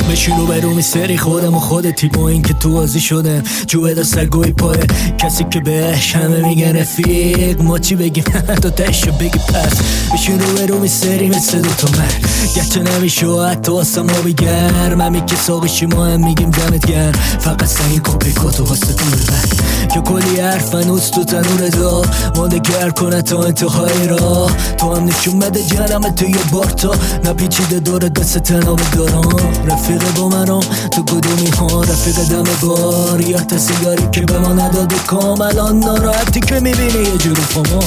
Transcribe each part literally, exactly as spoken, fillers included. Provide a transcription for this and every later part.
بشین رو برو میسری خودم و خودتی با این که تو بازی شدم جوه دا سرگوی پای کسی که بهش همه میگن رفیق ما چی بگیم تا تشو بگی پس بشین رو برو میسری مثل دو تا من گچه نمیشو حتی واسه ما بگرم همی که ساقشی ما هم میگیم دمت گرم فقط سنگی کپی کاتو واسه دور بر که کلی حرف هنوز تو تنور دا مانده گر کنه تا انتهای راه تو هم نشون بده جنم تو یه بار تا نپیچیده دور دست تناب دارم رفیق با منم تو کدومی ها رفیق دم بار یا تا سیگاری که به ما نداده کام الان ناراحتی که میبینی یه جوری فما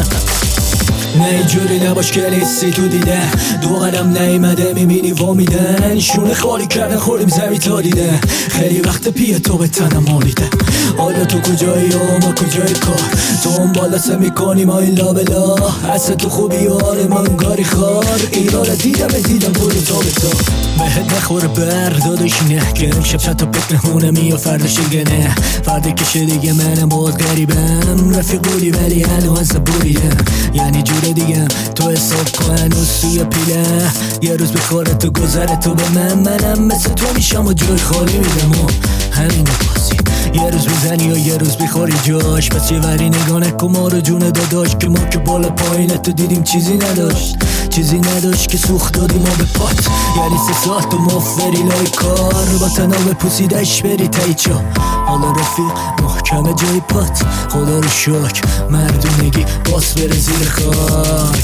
نه اینجوری نباش که لیستی تو دیده دو قدم نیمده میبینی وامیدن شونه خالی کردن خوردیم زمین تا دیده خیلی وقت پیه تو به تنم مالیده حالا تو کجایی و ما کجای کار تو هم بالا سه میکنی ما این لابلا حس تو خوبی آره من گاری خار ایران دیدم دیدم بودی تا به تا بهت نخور بردادش نه که امشب چند تا پک نهونه می و فردش دیگه نه فرده کشه دیگه منم باز غریبم رفیق بودی ولی هنو هست بودیدم یعنی جوره دیگم تو حساب کن هنوز توی پیله یه روز بخوره تو گذره تو به من منم مثل تو میشم و جای خالی میدم و همین بازی یه روز میزنی یا یه روز بخوری جاش پس یه وری نگاه نکن ما رو جون داداش که ما که بالا پایینه تو دیدیم چیزی نداشت چیزی نداشت که سوخت دادیم ما به پات یعنی سه ساعت و مفری لای کار با تناب پوسیدش بری تایچا حالا رفیق محکم جای پات خدا رو شکر مردونگی باس بره زیر خاک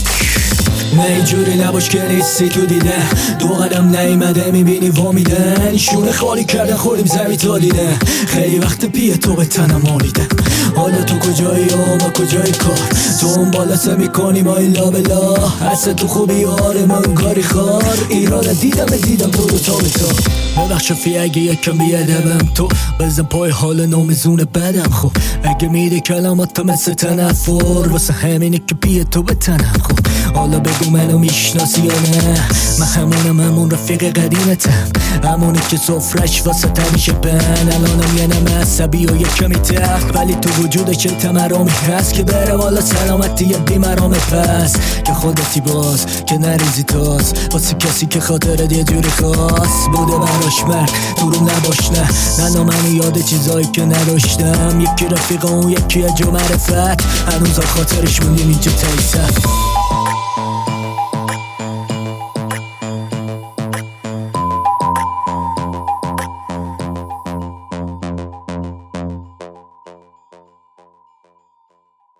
نه اینجوری نباش که نیستی تو دیده دو قدم نیمده میبینی وامیدن شونه خالی کردن خوردیم زمین تا دیده خیلی وقت پیه تو به تنم مالیده حالا تو کجایی و ما کجای کار تو هم بالا سه میکنی ما این لابلا حس تو خوبی آره من گاری خار ایران دیدم دیدم تو رو تا به تا ببخش فی اگه یکم بیادبم تو بزن پای حال نومزون بدم خوب اگه میده کلامات تو مثل تنفر واسه همینه که پیه تو به تنم خوب حالا بگو منو میشناسی یا نه من همونم همون رفیق قدیمتم همونی که صفرش واسه تمیشه بن الانم یه نم عصبی و یه کمی تخت ولی تو وجودش چه تمرامی هست که بره والا سلامتی یه بیمرام پس که خودتی باز که نریزی تاز واسه کسی که خاطرت یه جوری خاص بوده براش مرد تو رو نباش نه نه منو یاد چیزایی که نداشتم یکی رفیق اون یکی اجو معرفت هنوز خاطرش موندیم اینجا تیسف